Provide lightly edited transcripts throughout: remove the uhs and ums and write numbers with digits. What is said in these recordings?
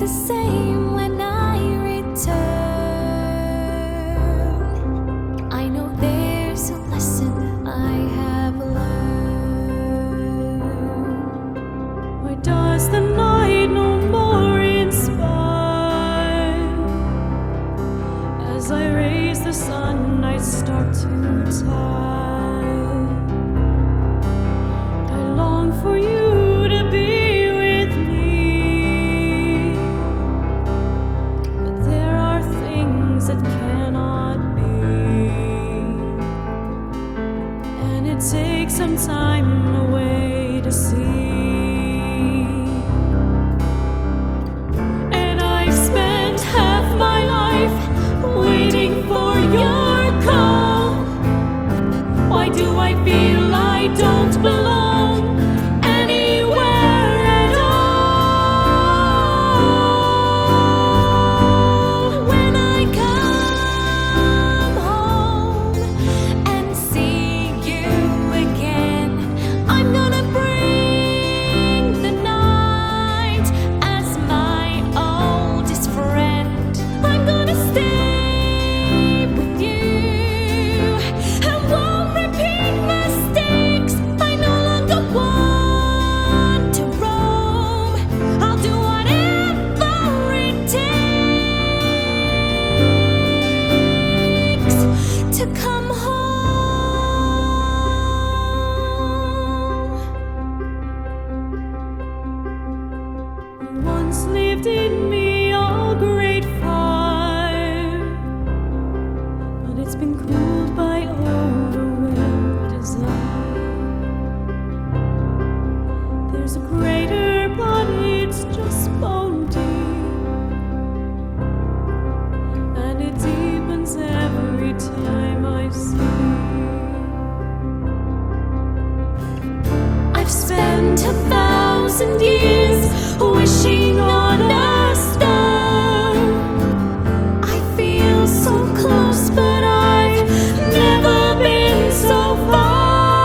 the same when I return. I know there's a lesson I have learned. Why does the night no more inspire? As I raise the sun, I start to tire. I long for you to be with me, but there are things that cannot be, and it takes some time away to see. And I've spent half my life waiting for your call. Why do I feel I don't belong anywhere at all? When I come home and see you again, I'm gonna bring the night as my oldest friend. I'm gonna stay with you and won't repeat mistakes. I no longer want to roam. I'll do whatever it takes to come home. Once lived in me a great fire, but it's been cooled by overwhelmed desire. There's a greater, but it's just bone deep, and it deepens every time I see. I've spent 1,000 years wishing on a star. I feel so close, but I've never been so far.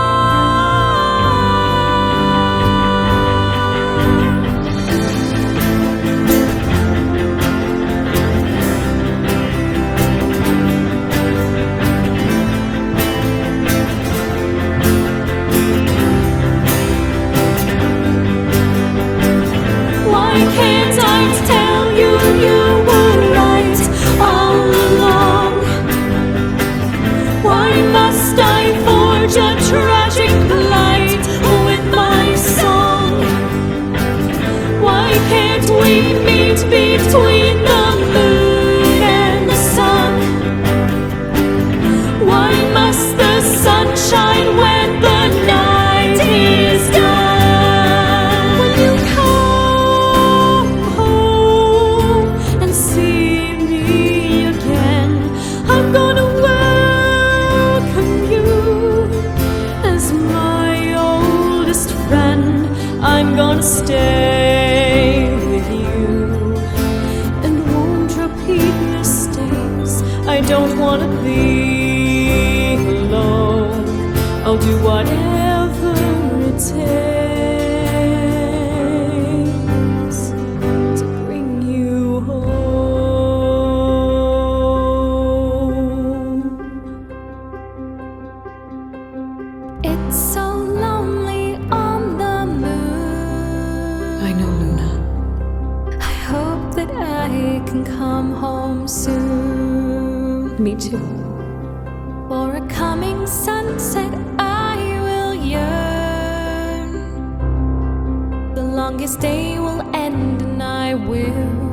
Why can't I tell you you were right all along? Why must I forge a tragic plight with my song? Why can't we meet between the moon and the sun? Why must the sun shine when the night is done? When you come home and see me again, I'm gonna welcome you as my oldest friend. I'm gonna stay with you and won't repeat mistakes. I don't wanna be alone. I'll do whatever it takes to bring you home. It's so lonely on the moon. I know, Luna. I hope that I can come home soon. Me too. For a coming sunset, I will yearn. The longest day will end, and I will